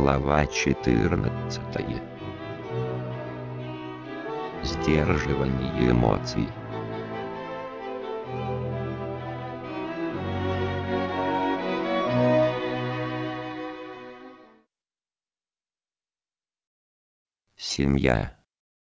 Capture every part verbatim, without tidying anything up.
Глава четырнадцатая. Сдерживание эмоций. Семья.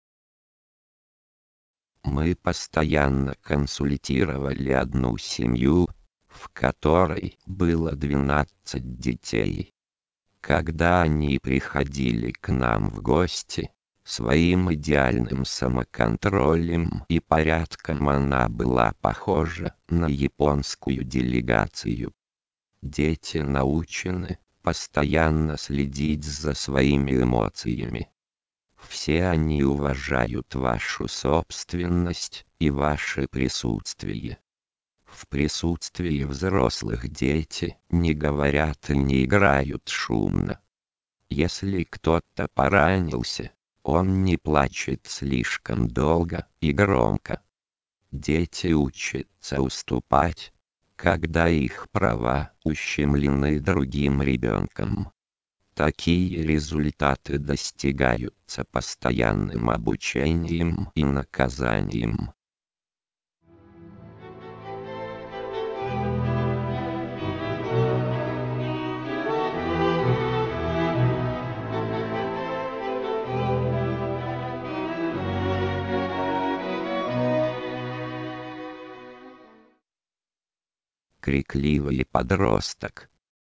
Мы постоянно консультировали одну семью, в которой было двенадцать детей. Когда они приходили к нам в гости, своим идеальным самоконтролем и порядком она была похожа на японскую делегацию. Дети научены постоянно следить за своими эмоциями. Все они уважают вашу собственность и ваше присутствие. В присутствии взрослых дети не говорят и не играют шумно. Если кто-то поранился, он не плачет слишком долго и громко. Дети учатся уступать, когда их права ущемлены другим ребенком. Такие результаты достигаются постоянным обучением и наказанием. Крикливый подросток.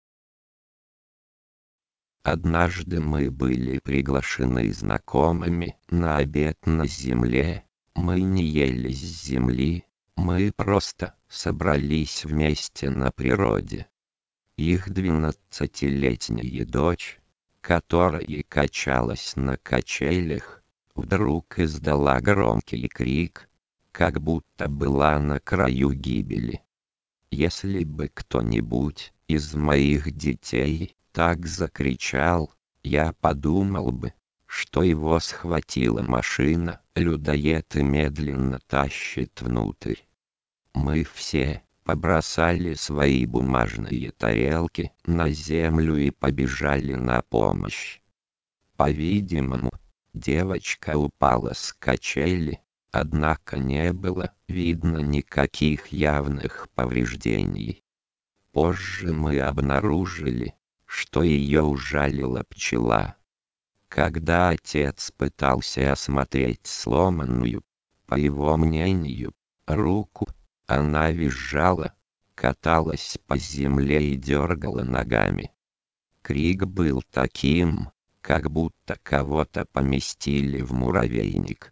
Однажды мы были приглашены знакомыми на обед на земле. Мы не ели с земли, мы просто собрались вместе на природе. Их двенадцатилетняя дочь, которая качалась на качелях, вдруг издала громкий крик, как будто была на краю гибели. Если бы кто-нибудь из моих детей так закричал, я подумал бы, что его схватила машина-людоед и медленно тащит внутрь. Мы все побросали свои бумажные тарелки на землю и побежали на помощь. По-видимому, девочка упала с качели, однако не было видно никаких явных повреждений. Позже мы обнаружили, что ее ужалила пчела. Когда отец пытался осмотреть сломанную, по его мнению, руку, она визжала, каталась по земле и дергала ногами. Крик был таким, как будто кого-то поместили в муравейник.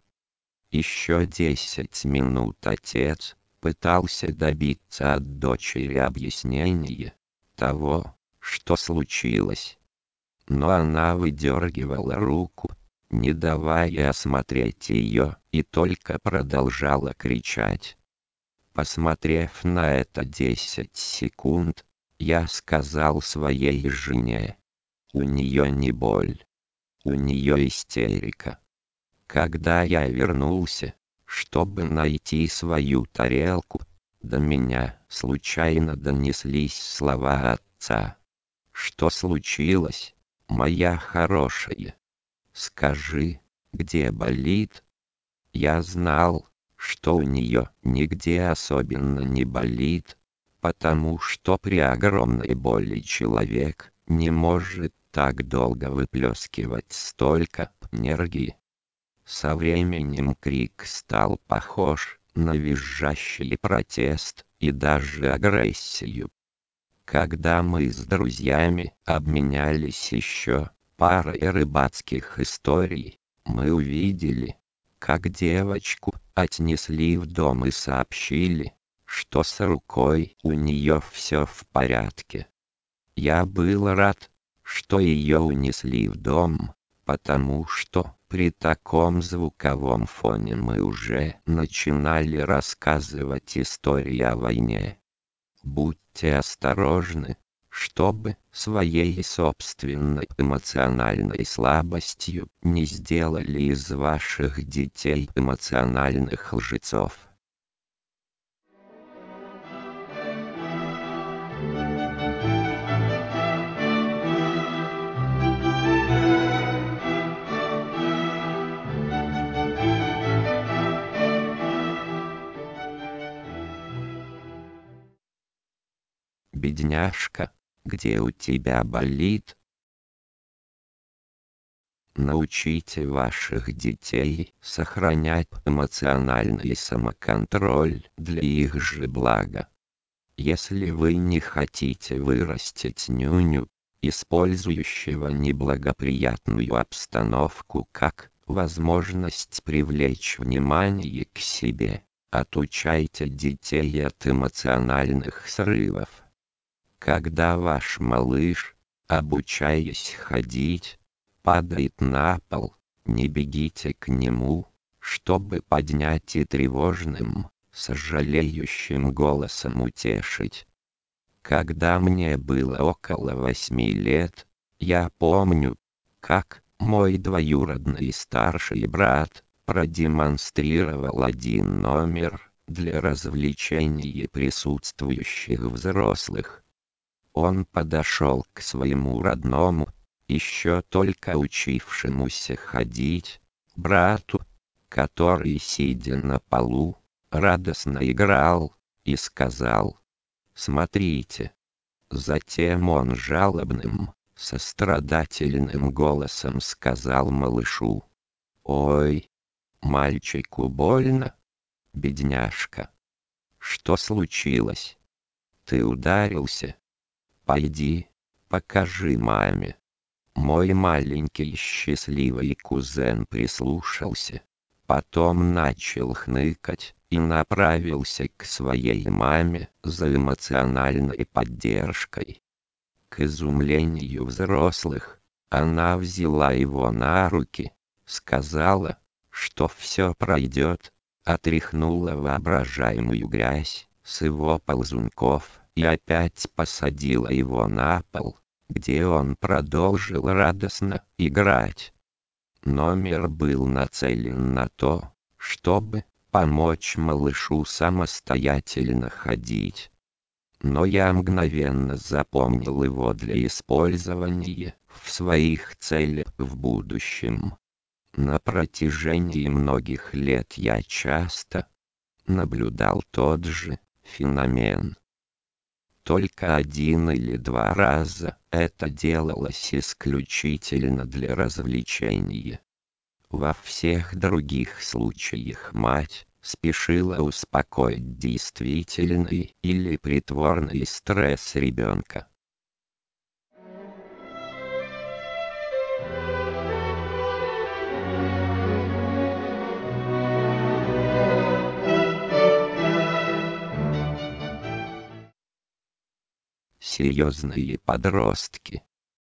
Еще десять минут отец пытался добиться от дочери объяснения того, что случилось. Но она выдергивала руку, не давая осмотреть ее, и только продолжала кричать. Посмотрев на это десять секунд, я сказал своей жене: у нее не боль, у нее истерика. Когда я вернулся, чтобы найти свою тарелку, до меня случайно донеслись слова отца. Что случилось, моя хорошая? Скажи, где болит? Я знал, что у нее нигде особенно не болит, потому что при огромной боли человек не может так долго выплескивать столько энергии. Со временем крик стал похож на визжащий протест и даже агрессию. Когда мы с друзьями обменялись еще парой рыбацких историй, мы увидели, как девочку отнесли в дом и сообщили, что с рукой у нее все в порядке. Я был рад, что ее унесли в дом, потому что при таком звуковом фоне мы уже начинали рассказывать истории о войне. Будьте осторожны, чтобы своей собственной эмоциональной слабостью не сделали из ваших детей эмоциональных лжецов. Бедняжка, где у тебя болит? Научите ваших детей сохранять эмоциональный самоконтроль для их же блага. Если вы не хотите вырастить нюню, использующего неблагоприятную обстановку как возможность привлечь внимание к себе, отучайте детей от эмоциональных срывов. Когда ваш малыш, обучаясь ходить, падает на пол, не бегите к нему, чтобы поднять и тревожным, сожалеющим голосом утешить. Когда мне было около восьми лет, я помню, как мой двоюродный старший брат продемонстрировал один номер для развлечения присутствующих взрослых. Он подошел к своему родному, еще только учившемуся ходить, брату, который, сидя на полу, радостно играл, и сказал: «Смотрите». Затем он жалобным, сострадательным голосом сказал малышу: «Ой, мальчику больно? Бедняжка. Что случилось? Ты ударился? Пойди, покажи маме». Мой маленький счастливый кузен прислушался, потом начал хныкать и направился к своей маме за эмоциональной поддержкой. К изумлению взрослых, она взяла его на руки, сказала, что все пройдет, отряхнула воображаемую грязь с его ползунков и опять посадила его на пол, где он продолжил радостно играть. Номер был нацелен на то, чтобы помочь малышу самостоятельно ходить. Но я мгновенно запомнил его для использования в своих целях в будущем. На протяжении многих лет я часто наблюдал тот же феномен. Только один или два раза это делалось исключительно для развлечения. Во всех других случаях мать спешила успокоить действительный или притворный стресс ребенка. Серьезные подростки.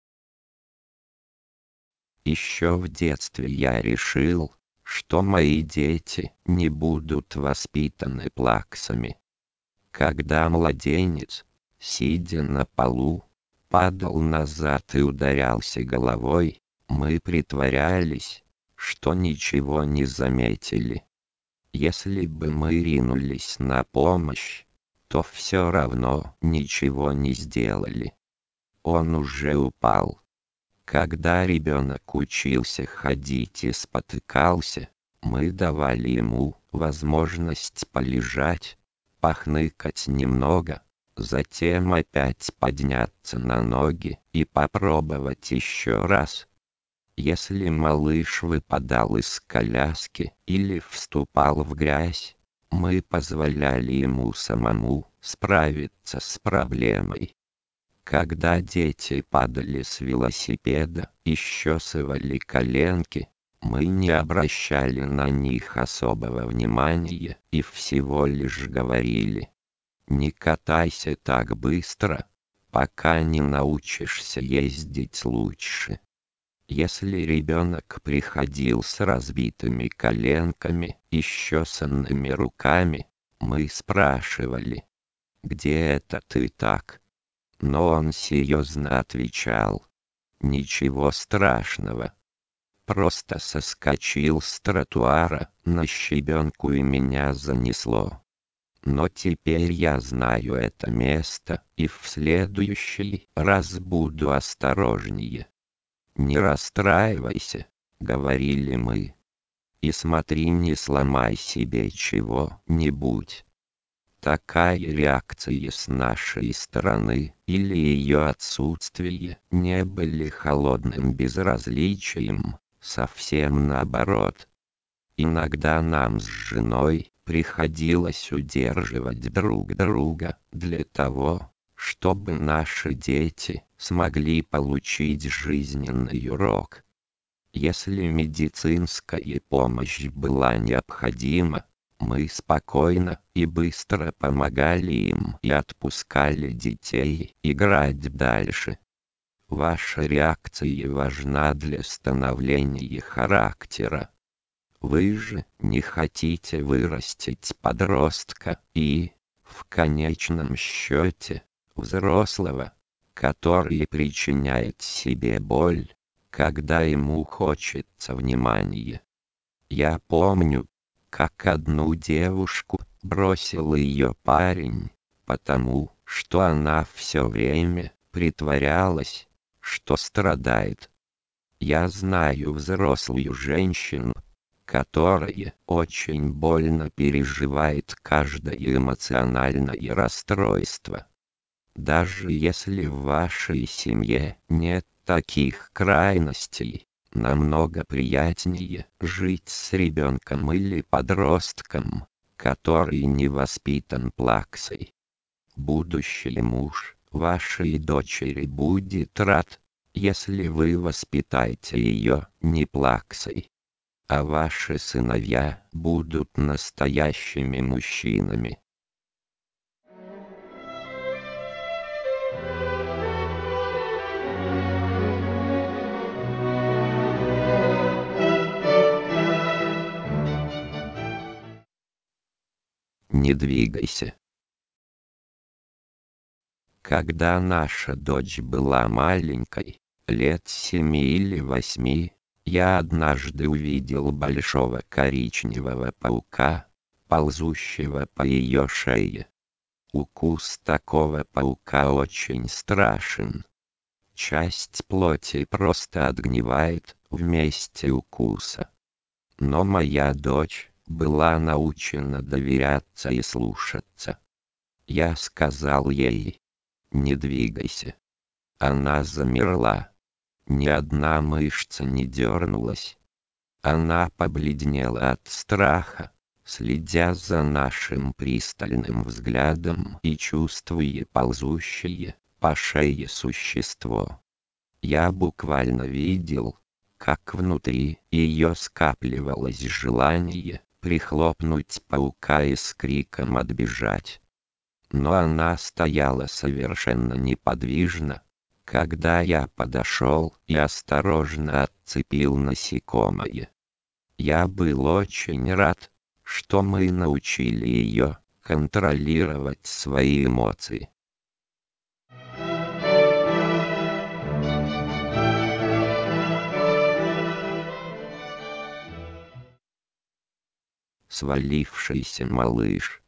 Еще в детстве я решил, что мои дети не будут воспитаны плаксами. Когда младенец, сидя на полу, падал назад и ударялся головой, мы притворялись, что ничего не заметили. Если бы мы ринулись на помощь, то все равно ничего не сделали. Он уже упал. Когда ребенок учился ходить и спотыкался, мы давали ему возможность полежать, похныкать немного, затем опять подняться на ноги и попробовать еще раз. Если малыш выпадал из коляски или вступал в грязь, мы позволяли ему самому справиться с проблемой. Когда дети падали с велосипеда и счесывали коленки, мы не обращали на них особого внимания и всего лишь говорили: «Не катайся так быстро, пока не научишься ездить лучше». Если ребенок приходил с разбитыми коленками и счесанными руками, мы спрашивали: «Где это ты так?» Но он серьезно отвечал: «Ничего страшного. Просто соскочил с тротуара на щебенку и меня занесло. Но теперь я знаю это место и в следующий раз буду осторожнее». «Не расстраивайся», — говорили мы, — «и смотри, не сломай себе чего-нибудь». Такая реакция с нашей стороны или ее отсутствие не были холодным безразличием, совсем наоборот. Иногда нам с женой приходилось удерживать друг друга для того, чтобы наши дети смогли получить жизненный урок. Если медицинская помощь была необходима, мы спокойно и быстро помогали им и отпускали детей играть дальше. Ваша реакция важна для становления характера. Вы же не хотите вырастить подростка и, в конечном счете, взрослого, который причиняет себе боль, когда ему хочется внимания. Я помню, как одну девушку бросил ее парень, потому что она все время притворялась, что страдает. Я знаю взрослую женщину, которая очень больно переживает каждое эмоциональное расстройство. Даже если в вашей семье нет таких крайностей, намного приятнее жить с ребенком или подростком, который не воспитан плаксой. Будущий муж вашей дочери будет рад, если вы воспитаете ее не плаксой, а ваши сыновья будут настоящими мужчинами. Не двигайся. Когда наша дочь была маленькой, лет семи или восьми, я однажды увидел большого коричневого паука, ползущего по ее шее. Укус такого паука очень страшен. Часть плоти просто отгнивает в месте укуса. Но моя дочь была научена доверяться и слушаться. Я сказал ей: «Не двигайся». Она замерла. Ни одна мышца не дернулась. Она побледнела от страха, следя за нашим пристальным взглядом и чувствуя ползущее по шее существо. Я буквально видел, как внутри ее скапливалось желание прихлопнуть паука и с криком отбежать. Но она стояла совершенно неподвижно, когда я подошел и осторожно отцепил насекомое. Я был очень рад, что мы научили ее контролировать свои эмоции. Свалившийся малыш.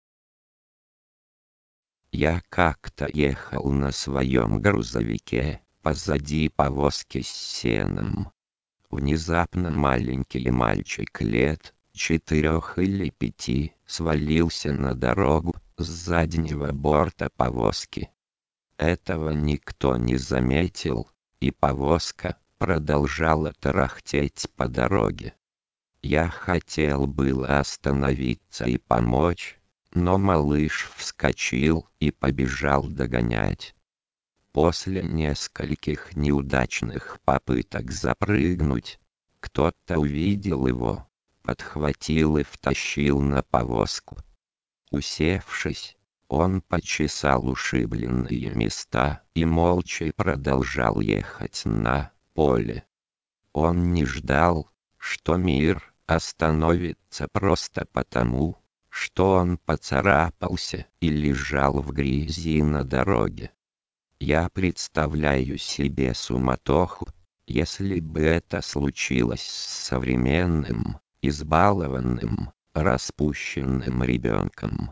Я как-то ехал на своем грузовике, позади повозки с сеном. Внезапно маленький мальчик лет четырех или пяти свалился на дорогу с заднего борта повозки. Этого никто не заметил, и повозка продолжала тарахтеть по дороге. Я хотел было остановиться и помочь, но малыш вскочил и побежал догонять. После нескольких неудачных попыток запрыгнуть, кто-то увидел его, подхватил и втащил на повозку. Усевшись, он почесал ушибленные места и молча продолжал ехать на поле. Он не ждал, что мир остановится просто потому, что он поцарапался и лежал в грязи на дороге. Я представляю себе суматоху, если бы это случилось с современным, избалованным, распущенным ребенком.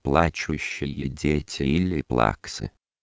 плачущие дети или плаксы.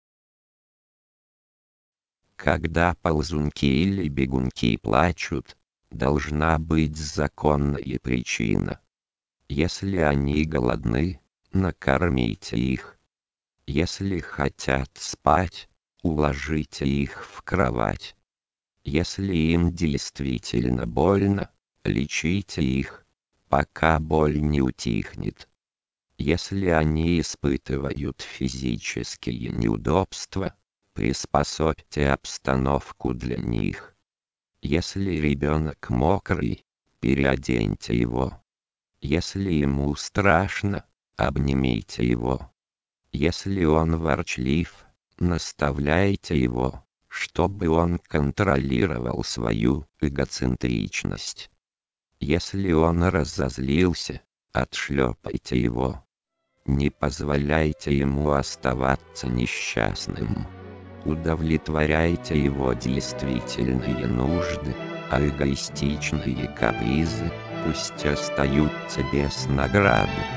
Когда ползунки или бегунки плачут, должна быть законная причина. Если они голодны, накормите их. Если хотят спать, уложите их в кровать. Если им действительно больно, лечите их, пока боль не утихнет. Если они испытывают физические неудобства, приспособьте обстановку для них. Если ребенок мокрый, переоденьте его. Если ему страшно, обнимите его. Если он ворчлив, наставляйте его, чтобы он контролировал свою эгоцентричность. Если он разозлился, отшлепайте его. Не позволяйте ему оставаться несчастным. Удовлетворяйте его действительные нужды, а эгоистичные капризы пусть остаются без награды.